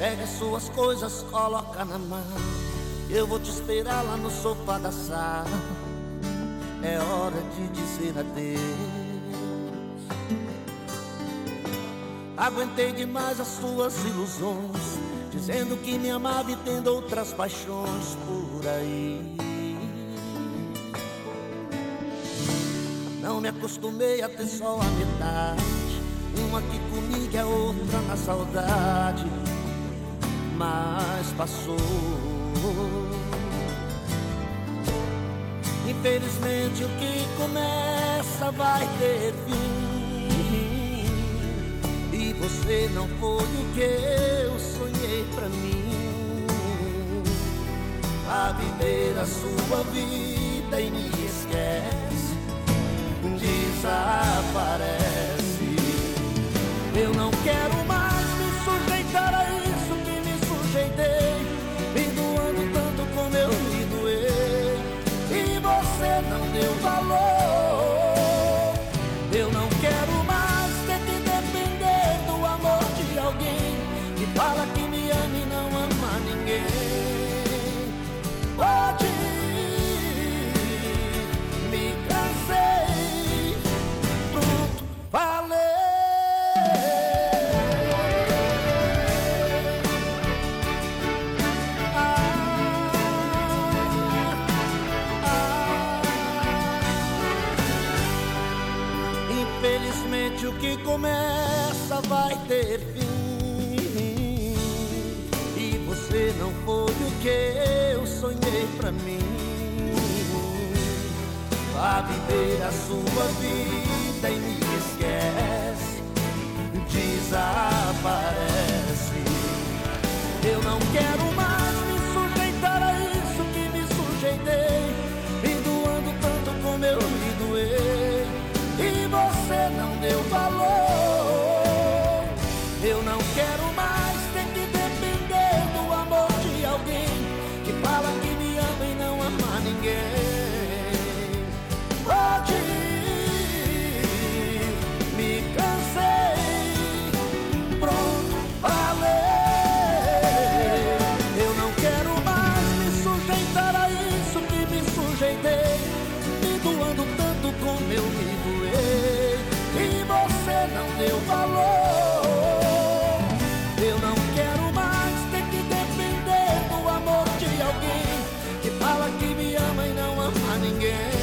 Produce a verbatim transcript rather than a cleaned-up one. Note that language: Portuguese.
Pega suas coisas, coloca na mão. Eu vou te esperar lá no sofá da sala. É hora de dizer adeus. Aguentei demais as suas ilusões, dizendo que me amava e tendo outras paixões por aí. Não me acostumei a ter só a metade, uma aqui comigo e a outra na saudade. Mas passou. Infelizmente o que começa vai ter fim, e você não foi o que eu sonhei pra mim. A viver a sua vida e me esquece, desaparece. Eu não quero mais me sujeitar a isso que me sujeitei, me doando tanto como eu me doei, e você não deu valor. Eu não quero mais ter que depender do amor de alguém que fala que me ama e não ama ninguém. Pode ir, me cansei, pronto, falei. Infelizmente o que começa vai ter fim, e você não foi o que eu sonhei pra mim. Vá viver a sua vida e me esquece, desaparece. Eu não quero mais me sujeitar a isso que me sujeitei, me doando tanto como eu me doei, e você não deu valor. Eu não quero mais ter que depender do amor de alguém que fala que me ama e não ama ninguém. Pode ir, me cansei, pronto, falei. Eu não quero mais me sujeitar a isso que me sujeitei, me doando tanto como eu me doei, e você não deu valor. Eu não quero mais ter que depender do amor de alguém que fala que me ama e não ama ninguém.